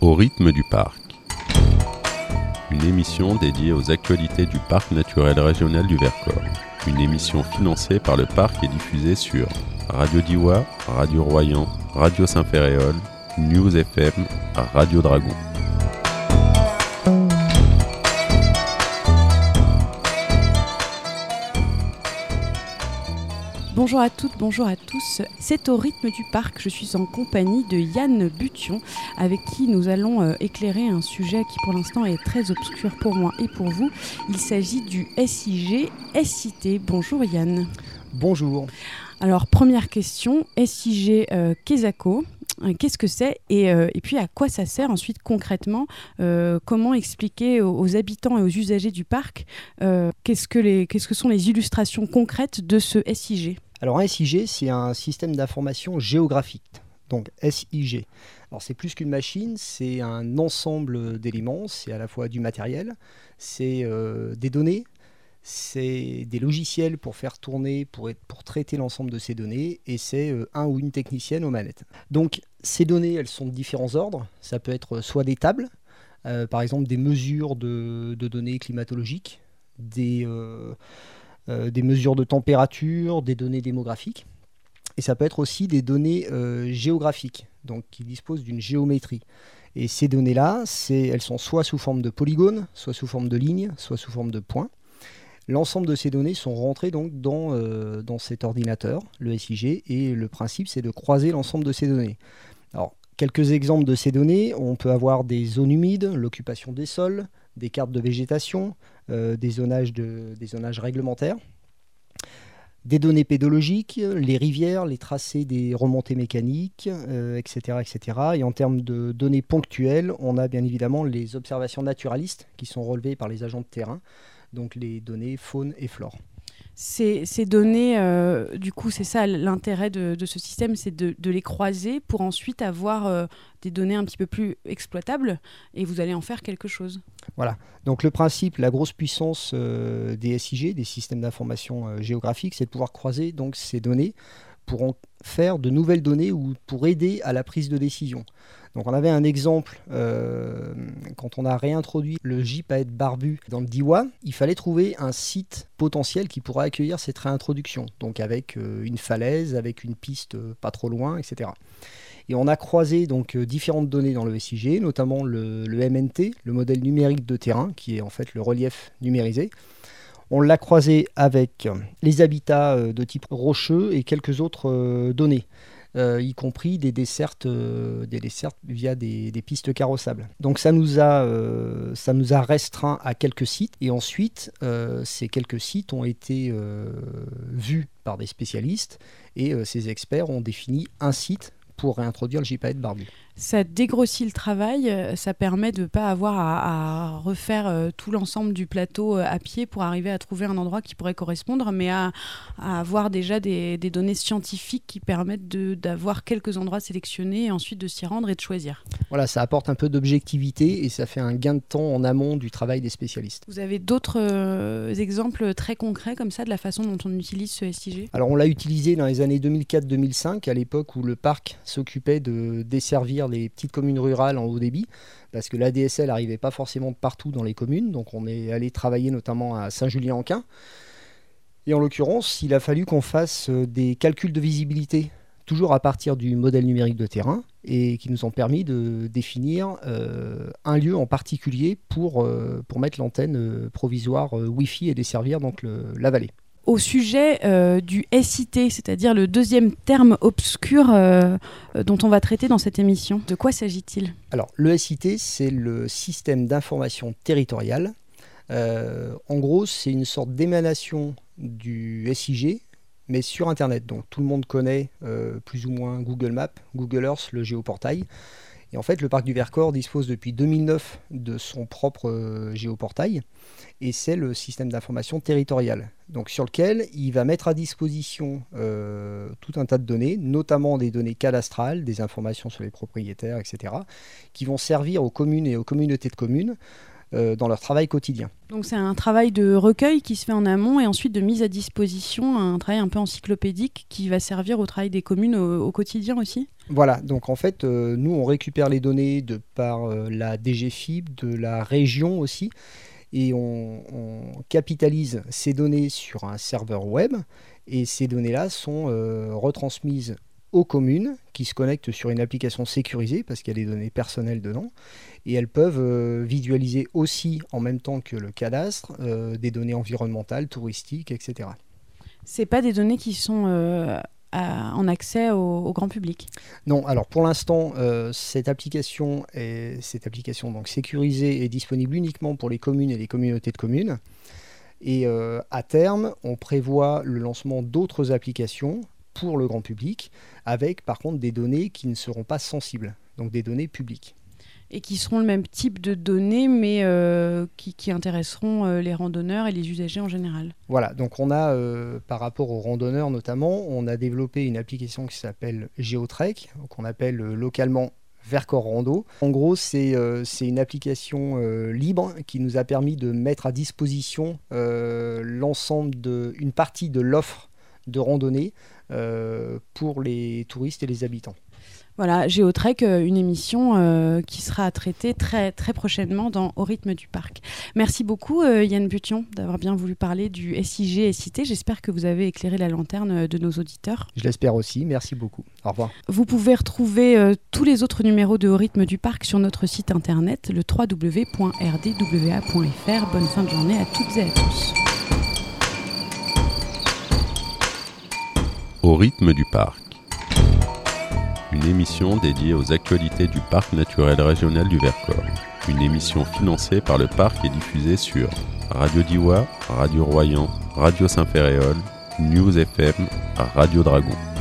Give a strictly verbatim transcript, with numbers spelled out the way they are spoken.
Au rythme du parc. Une émission dédiée aux actualités du parc naturel régional du Vercors. Une émission financée par le parc et diffusée sur Radio Diois, Radio Royan, Radio Saint-Ferréol, News F M, Radio Dragon. Bonjour à toutes, bonjour à tous. C'est au rythme du parc. Je suis en compagnie de Yann Bution, avec qui nous allons euh, éclairer un sujet qui pour l'instant est très obscur pour moi et pour vous. Il s'agit du S I G S I T. Bonjour Yann. Bonjour. Alors première question, S I G euh, Quesaco, euh, qu'est-ce que c'est et, euh, et puis à quoi ça sert ensuite concrètement, euh, comment expliquer aux, aux habitants et aux usagers du parc euh, qu'est-ce que, les, qu'est-ce que sont les illustrations concrètes de ce S I G ? Alors un S I G, c'est un système d'information géographique, donc S I G. Alors c'est plus qu'une machine, c'est un ensemble d'éléments, c'est à la fois du matériel, c'est euh, des données, c'est des logiciels pour faire tourner, pour, être, pour traiter l'ensemble de ces données, et c'est euh, un ou une technicienne aux manettes. Donc ces données, elles sont de différents ordres, ça peut être soit des tables, euh, par exemple des mesures de, de données climatologiques, des... Euh, Euh, des mesures de température, des données démographiques. Et ça peut être aussi des données euh, géographiques, donc qui disposent d'une géométrie. Et ces données-là, c'est, elles sont soit sous forme de polygones, soit sous forme de lignes, soit sous forme de points. L'ensemble de ces données sont rentrées donc dans, euh, dans cet ordinateur, le S I G, et le principe, c'est de croiser l'ensemble de ces données. Alors, quelques exemples de ces données, on peut avoir des zones humides, l'occupation des sols, des cartes de végétation, euh, des, zonages de, des zonages réglementaires, des données pédologiques, les rivières, les tracés des remontées mécaniques, euh, et cetera, et cetera. Et en termes de données ponctuelles, on a bien évidemment les observations naturalistes qui sont relevées par les agents de terrain, donc les données faune et flore. Ces, ces données, euh, du coup, c'est ça l'intérêt de, de ce système, c'est de, de les croiser pour ensuite avoir euh, des données un petit peu plus exploitables et vous allez en faire quelque chose. Voilà. Donc le principe, la grosse puissance euh, des S I G, des systèmes d'information euh, géographiques, c'est de pouvoir croiser donc, ces données pour en faire de nouvelles données ou pour aider à la prise de décision. Donc on avait un exemple, euh, quand on a réintroduit le gypaète barbu dans le Diois, il fallait trouver un site potentiel qui pourrait accueillir cette réintroduction, donc avec euh, une falaise, avec une piste euh, pas trop loin, et cetera. Et on a croisé donc euh, différentes données dans le S I G, notamment le, le M N T, le modèle numérique de terrain, qui est en fait le relief numérisé. On l'a croisé avec les habitats euh, de type rocheux et quelques autres euh, données. Euh, y compris des dessertes, euh, des dessertes via des, des pistes carrossables. Donc ça nous a, euh, ça nous a restreint à quelques sites, et ensuite euh, ces quelques sites ont été euh, vus par des spécialistes, et euh, ces experts ont défini un site pour réintroduire le gypaète barbu. Ça dégrossit le travail, ça permet de ne pas avoir à, à refaire euh, tout l'ensemble du plateau euh, à pied pour arriver à trouver un endroit qui pourrait correspondre, mais à, à avoir déjà des, des données scientifiques qui permettent de, d'avoir quelques endroits sélectionnés et ensuite de s'y rendre et de choisir. Voilà, ça apporte un peu d'objectivité et ça fait un gain de temps en amont du travail des spécialistes. Vous avez d'autres euh, exemples très concrets comme ça de la façon dont on utilise ce S I G ? Alors on l'a utilisé dans les années deux mille quatre deux mille cinq, à l'époque où le parc s'occupait de desservir les petites communes rurales en haut débit, parce que l'A D S L n'arrivait pas forcément de partout dans les communes, donc on est allé travailler notamment à Saint-Julien-en-Quin. Et en l'occurrence, il a fallu qu'on fasse des calculs de visibilité, toujours à partir du modèle numérique de terrain, et qui nous ont permis de définir euh, un lieu en particulier pour, euh, pour mettre l'antenne provisoire euh, Wi-Fi et desservir donc le, la vallée. Au sujet euh, du S I T, c'est-à-dire le deuxième terme obscur euh, dont on va traiter dans cette émission, de quoi s'agit-il ? Alors, le S I T, c'est le système d'information territoriale. Euh, en gros, c'est une sorte d'émanation du S I G, mais sur Internet. Donc, tout le monde connaît euh, plus ou moins Google Maps, Google Earth, le géoportail. Et en fait, le parc du Vercors dispose depuis deux mille neuf de son propre euh, géoportail, et c'est le système d'information territoriale, donc sur lequel il va mettre à disposition euh, tout un tas de données, notamment des données cadastrales, des informations sur les propriétaires, et cetera, qui vont servir aux communes et aux communautés de communes euh, dans leur travail quotidien. Donc c'est un travail de recueil qui se fait en amont et ensuite de mise à disposition, un travail un peu encyclopédique qui va servir au travail des communes au, au quotidien aussi ? Voilà, donc en fait, euh, nous, on récupère les données de par euh, la D G F I B, de la région aussi, et on, on capitalise ces données sur un serveur web, et ces données-là sont euh, retransmises aux communes qui se connectent sur une application sécurisée parce qu'il y a des données personnelles dedans, et elles peuvent euh, visualiser aussi en même temps que le cadastre euh, des données environnementales, touristiques, et cetera. C'est pas des données qui sont euh, à, en accès au, au grand public? Non, alors pour l'instant, euh, cette application est cette application donc sécurisée est disponible uniquement pour les communes et les communautés de communes. Et euh, à terme, on prévoit le lancement d'autres applications pour le grand public, avec par contre des données qui ne seront pas sensibles, donc des données publiques. Et qui seront le même type de données, mais euh, qui, qui intéresseront euh, les randonneurs et les usagers en général. Voilà, donc on a, euh, par rapport aux randonneurs notamment, on a développé une application qui s'appelle GeoTrek, qu'on appelle euh, localement Vercors Rando. En gros, c'est euh, c'est une application euh, libre qui nous a permis de mettre à disposition euh, l'ensemble de, une partie de l'offre de randonnée euh, pour les touristes et les habitants. Voilà, GeoTrek, une émission euh, qui sera traitée très, très prochainement dans Au rythme du parc. Merci beaucoup euh, Yann Bution d'avoir bien voulu parler du S I G S I T. J'espère que vous avez éclairé la lanterne de nos auditeurs. Je l'espère aussi, merci beaucoup. Au revoir. Vous pouvez retrouver euh, tous les autres numéros de Au rythme du parc sur notre site internet, le w w w point r d w a point f r. Bonne fin de journée à toutes et à tous. Au rythme du parc. Une émission dédiée aux actualités du parc naturel régional du Vercors. Une émission financée par le parc et diffusée sur Radio Diois, Radio Royan, Radio Saint-Ferréol, News F M, Radio Dragon.